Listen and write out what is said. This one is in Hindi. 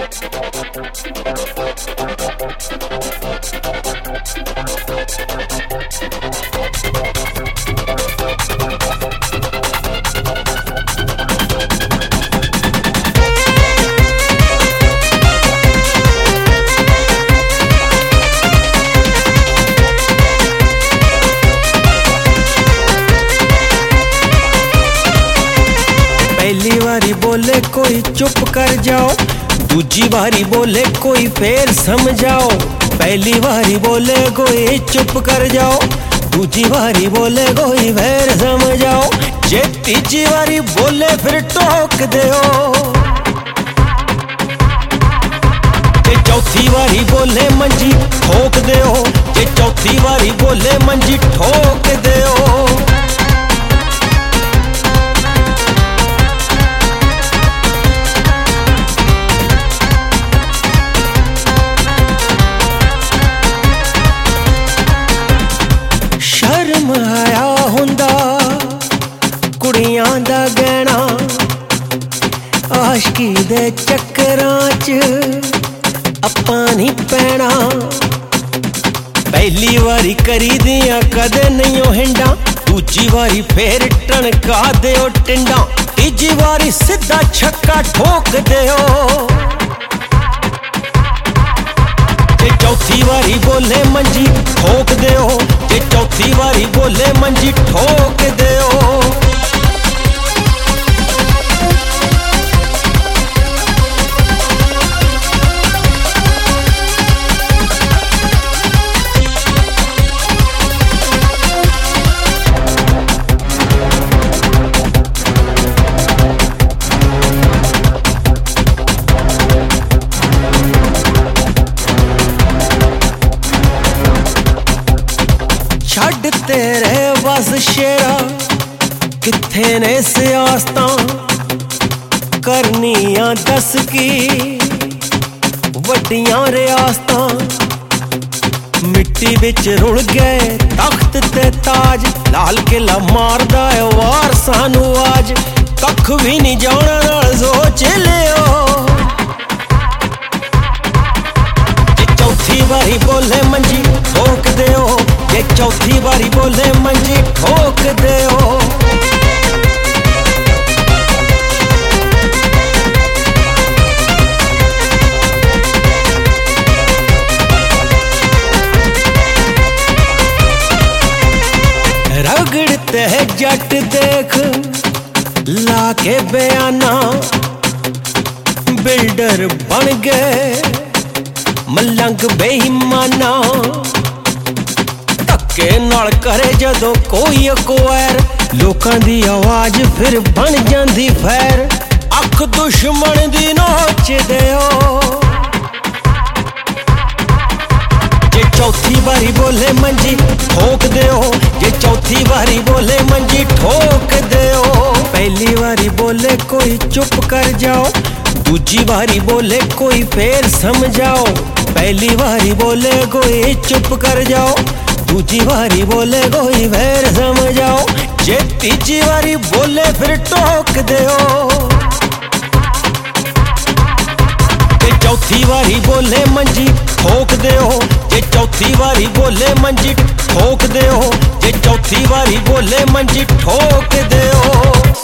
पहली बारी बोले कोई चुप कर जाओ, दूजी बारी बोले कोई फिर समझाओ। पहली बारी बोले कोई चुप कर जाओ, दूजी बारी बोले कोई फिर समझाओ। जे तीजी बारी बोले फिर टोक दो, जे चौथी बारी बोले मंजी ठोक दो, जे चौथी बारी बोले मंजी ठोक दो। शर्म आया हुंदा कुड़ियां दा गहना, आशकी दे चक्करां च आपां नहीं पैना। पहली बारी करी दियां कदे नहीं ओ हिंडा, दूजी बारी फिर टणका देओ टिंडा, तीजी बारी सीधा छक्का ठोक देओ। जे चौथी बारी बोले मंजी ठोक दो, जे चौथी बारी बोले मंजी ठोक दो। छड़ तेरे बस शेरा किथे ने सियासतां, करनियां दस की वड्डियां रियासतां। मिट्टी बिच रुल गए तख्त ते ताज, लाल किला मारदा है वार सानू आज। कख भी नहीं जाना नाल सोच लियो, जे चौथी बारी बोले मंजी ठोक दो, जे चौथी बारी बोले मंजी ठोक दो। रगड़ते है जट देख लाके बयाना, बिल्डर बन गए मलंग बेईमाना। धक्के नाल करे जदों कोई अकवायर, लोकां दी आवाज फिर बन जांदी फैर। अख दुश्मन दी नोच देओ, जे चौथी बारी बोले मंजी ठोक दो, जे चौथी बारी बोले मंजी ठोक दो। पहली बारी बोले कोई चुप कर जाओ, दूजी बारी बोले कोई फिर समझाओ। पहली बारी बोले कोई चुप कर जाओ, दूजी बारी बोले कोई फिर समझाओ। जे तीजी बारी बोले फिर टोक दो, जे चौथी बारी बोले मंजी ठोक दो, जे चौथी बारी बोले मंजी ठोक दो, जे चौथी बारी बोले मंजी ठोक दो।